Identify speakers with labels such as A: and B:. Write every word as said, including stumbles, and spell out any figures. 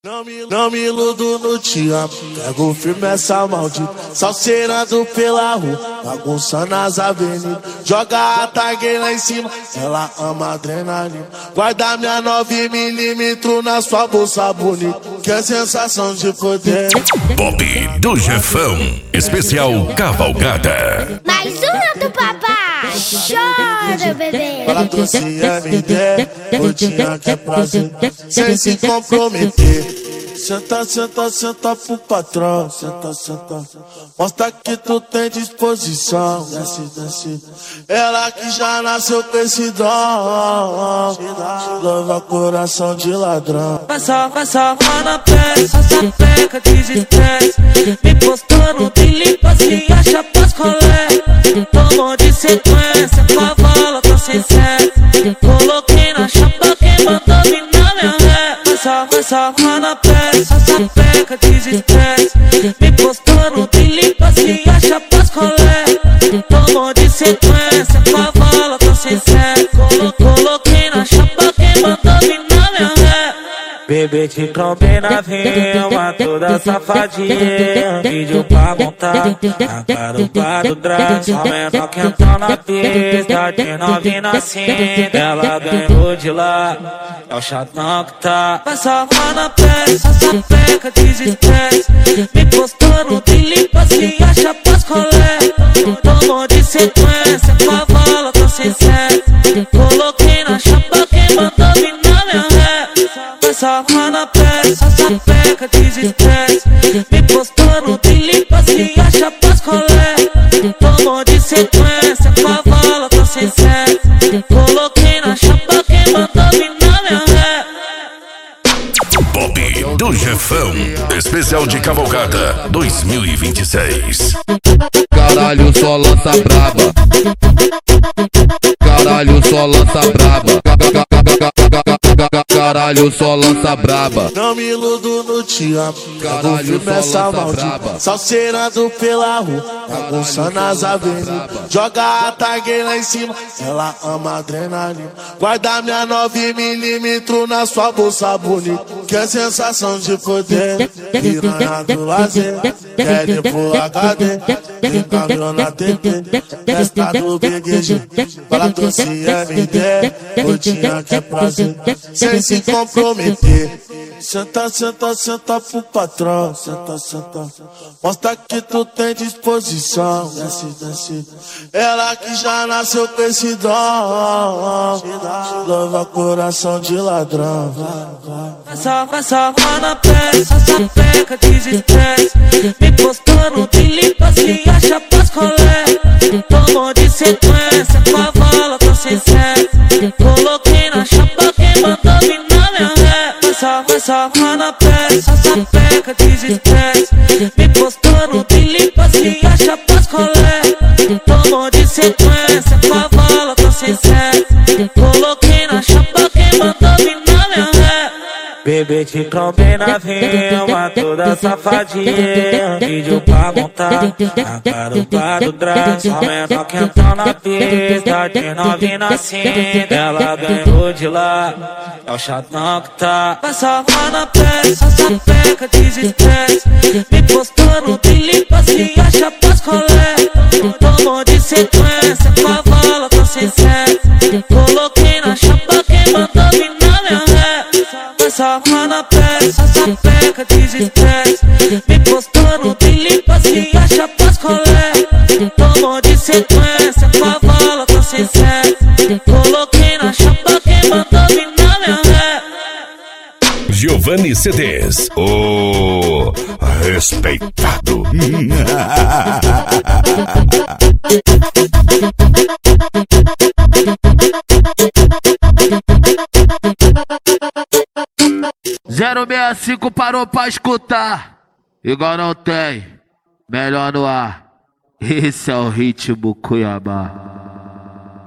A: Não me, não me iludo no te amo, pego firme essa maldita, salseirando pela rua, bagunçando as avenidas, joga a tag lá em cima, ela ama adrenalina, guarda minha nove milímetros na sua bolsa bonita, que é sensação de poder.
B: Pop do Jefão, especial Cavalgada.
C: Mais uma do papai, chora bebê.
A: Fala doce M D, gordinha que é prazer, sem se comprometer. Senta, senta, senta pro patrão, senta, senta. Mostra que tu tem disposição. Desce, desce. Ela que já nasceu com esse dom, leva coração de ladrão.
D: Passa, passa, na pele, essa peca desestresse. Me postou no limpa, se acha pras colé. Tomou de sequência, cavalo, tô sincero. Coloquei na chapa, quem mandou vir na minha ré. Passa, passa, na pele, essa peca desestresse. Me postou no limpa, se acha pras colé. Tomou de sequência, cavalo, tô sincero. Coloquei na chapa, quem mandou vir na minha ré. Bebê te trombei na rima, toda safadinha. Vídeo pra montar, a garupa do drag. Só menor que entrou na pista, de novinha na cinta. Ela ganhou de lá, é o chatão que tá. Passa na pele, essa peca desestresse. Me postou no limpa, se acha pras colé. Tomou de sequência, cavalo, tô sincero. Coloquei na chapa, quem mandou vir na minha ré. Passa na pele, essa peca desestresse. Me postou no limpa, se acha pras colé. Tomou de sequência, cavalo, tô sincero. Coloquei na chapa, quem mandou vir na minha ré.
B: Pop do Jefão, especial de Cavalgada dois mil e vinte e seis.
E: Caralho, só lança braba. Caralho, só lança braba. Caralho, só lança braba.
A: Não me iludo no te amo,
E: Caralho,
A: firme essa maldita, salseirando pela rua, bagunçando as avenidas, joga a tag lá em cima, ela ama adrenalina, guarda minha nove milímetros na sua bolsa bonita, que é sensação de poder. Piranha do lazer, quer ir pro H D, tem cabelo na T V, testa do B G G. Fala doce M D, gordinha que é prazer, sem se comprometer. Senta, senta, senta pro patrão, senta, senta. Mostra que tu tem disposição. Desce, desce. Ela que já nasceu com esse dom, leva coração de ladrão.
D: Passa, passa, na pele, essa peca desestresse. Me postou no limpa, se acha pras colé. Tomou de sequência, cavalo, tô sincero. Coloquei na chapa, quem mandou vir na minha ré. Passa, passa, na pele, essa peca desestresse. Me postou no limpa, se acha pras colé. Tomou de sequência, cavalo, tô sincero. Coloquei na chapa, quem mandou vir na minha ré. Bebê te trombei na rima, toda safadinha. Vídeo pra montar, a garupa do drag. Só menor que entrou na pista, de novinha na cinta. Ela ganhou de lá, é o chatão que tá. Passa na pele, essa peca desestresse. Me postou no limpa, se acha pras colé. Tomou de sequência, cavalo, tô sincero. Coloquei na chapa, quem mandou vir na minha ré. Passa na pele, essa peca desestresse. Me postou no limpa, se acha pras colé. Tomou de sequência, cavalo, tô sincero. Coloquei na chapa, quem mandou vir na minha ré.
B: Giovanni C Ds, o respeitado.
E: zero seis cinco parou pra escutar. Igual não tem, melhor no ar. Esse é o ritmo Cuiabá.